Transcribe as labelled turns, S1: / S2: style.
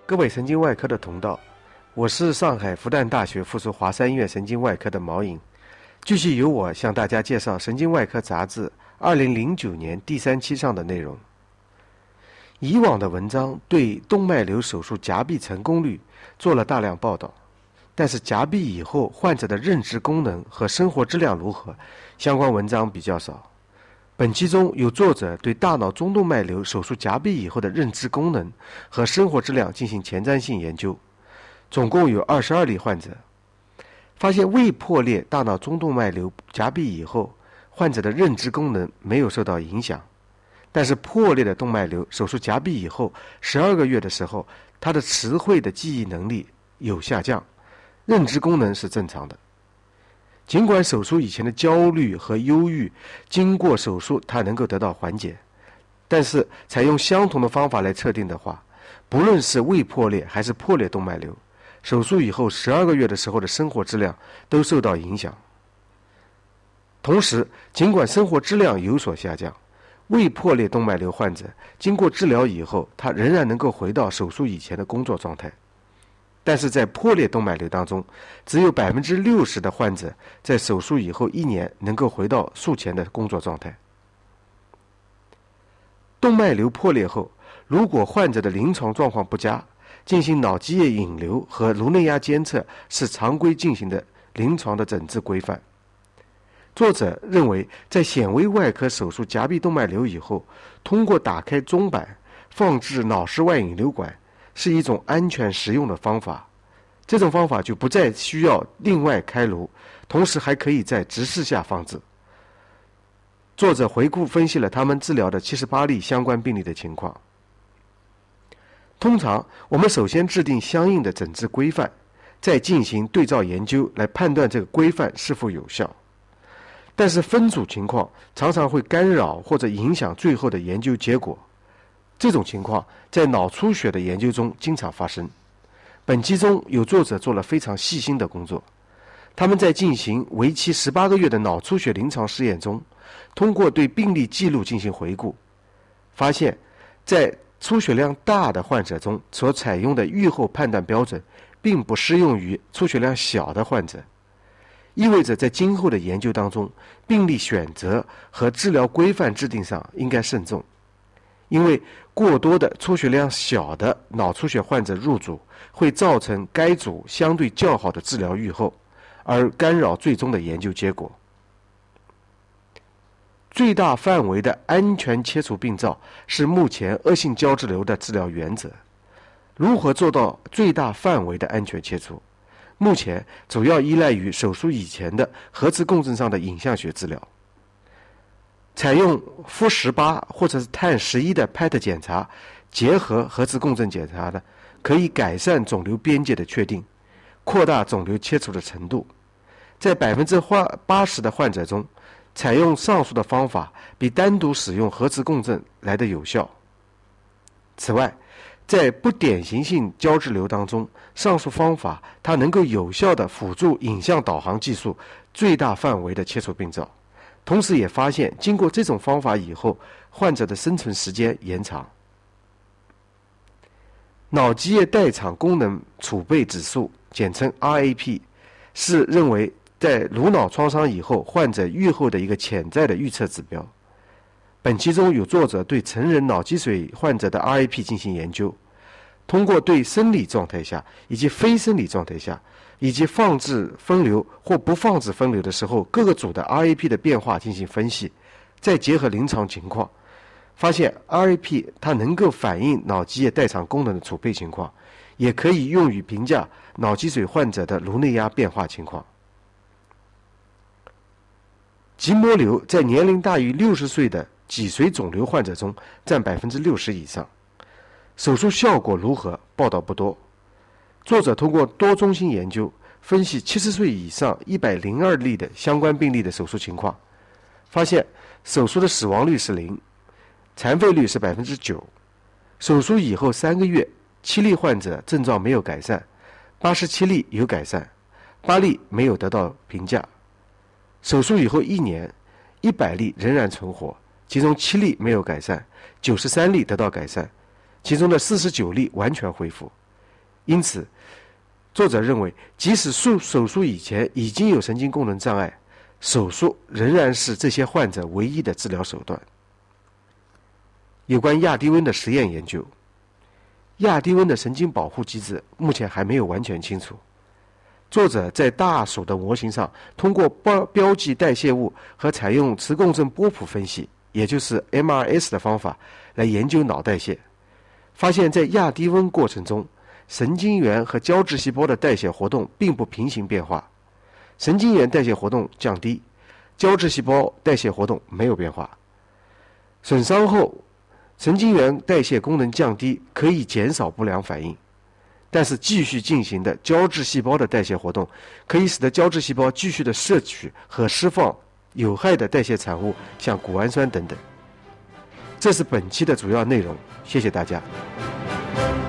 S1: 各位神经外科的同道，我是上海复旦大学附属华山医院神经外科的毛颖，继续由我向大家介绍《神经外科杂志》2009年第3期上的内容。以往的文章对动脉瘤手术夹壁成功率做了大量报道，但是夹壁以后患者的认知功能和生活质量如何，相关文章比较少。本期中有作者对大脑中动脉瘤手术夹壁以后的认知功能和生活质量进行前瞻性研究，总共有22例患者，发现未破裂大脑中动脉瘤夹壁以后，患者的认知功能没有受到影响，但是破裂的动脉瘤手术夹壁以后12个月的时候，他的词汇的记忆能力有下降，认知功能是正常的。尽管手术以前的焦虑和忧郁经过手术它能够得到缓解，但是采用相同的方法来测定的话，不论是未破裂还是破裂动脉瘤，手术以后12个月的时候的生活质量都受到影响。同时，尽管生活质量有所下降，未破裂动脉瘤患者经过治疗以后，他仍然能够回到手术以前的工作状态。但是在破裂动脉瘤当中，只有60%的患者在手术以后1年能够回到术前的工作状态。动脉瘤破裂后，如果患者的临床状况不佳，进行脑积液引流和颅内压监测是常规进行的临床的诊治规范。作者认为，在显微外科手术夹壁动脉瘤以后，通过打开中板放置脑室外引流管是一种安全实用的方法，这种方法就不再需要另外开颅，同时还可以在直视下放置。作者回顾分析了他们治疗的78例相关病例的情况。通常我们首先制定相应的诊治规范，再进行对照研究来判断这个规范是否有效。但是分组情况常常会干扰或者影响最后的研究结果，这种情况在脑出血的研究中经常发生。本期中有作者做了非常细心的工作，他们在进行为期18个月的脑出血临床试验中，通过对病例记录进行回顾，发现在出血量大的患者中所采用的预后判断标准并不适用于出血量小的患者，意味着在今后的研究当中，病例选择和治疗规范制定上应该慎重，因为过多的出血量小的脑出血患者入组，会造成该组相对较好的治疗预后，而干扰最终的研究结果。最大范围的安全切除病灶是目前恶性胶质瘤的治疗原则。如何做到最大范围的安全切除？目前主要依赖于手术以前的核磁共振上的影像学治疗。采用负18或者是碳11的 PET 检查结合核磁共振检查呢，可以改善肿瘤边界的确定，扩大肿瘤切除的程度。在80%的患者中，采用上述的方法比单独使用核磁共振来得有效。此外，在不典型性胶质瘤当中，上述方法它能够有效地辅助影像导航技术最大范围的切除病灶，同时也发现经过这种方法以后，患者的生存时间延长。脑积液代偿功能储备指数简称 RAP 是认为在颅脑创伤以后患者预后的一个潜在的预测指标。本期中有作者对成人脑积水患者的 RAP 进行研究，通过对生理状态下以及非生理状态下以及放置分流或不放置分流的时候各个组的 RAP 的变化进行分析，再结合临床情况，发现 RAP 它能够反映脑积液代偿功能的储备情况，也可以用于评价脑积水患者的颅内压变化情况。结膜瘤在年龄大于60岁的脊髓肿瘤患者中占60%以上，手术效果如何报道不多。作者通过多中心研究分析70岁以上102例的相关病例的手术情况，发现手术的死亡率是0%，残废率是9%。手术以后3个月，7例患者症状没有改善，87例有改善，8例没有得到评价。手术以后1年，100例仍然存活，其中7例没有改善，93例得到改善，其中的49例完全恢复。 因此，作者认为，即使手术以前已经有神经功能障碍，手术仍然是这些患者唯一的治疗手段。有关亚低温的实验研究，亚低温的神经保护机制目前还没有完全清楚。作者在大鼠的模型上，通过标记代谢物和采用磁共振波谱分析，也就是 MRS 的方法来研究脑代谢，发现在亚低温过程中，神经元和胶质细胞的代谢活动并不平行变化，神经元代谢活动降低，胶质细胞代谢活动没有变化。损伤后，神经元代谢功能降低可以减少不良反应，但是继续进行的胶质细胞的代谢活动可以使得胶质细胞继续的摄取和释放有害的代谢产物，像谷氨酸等等。这是本期的主要内容，谢谢大家。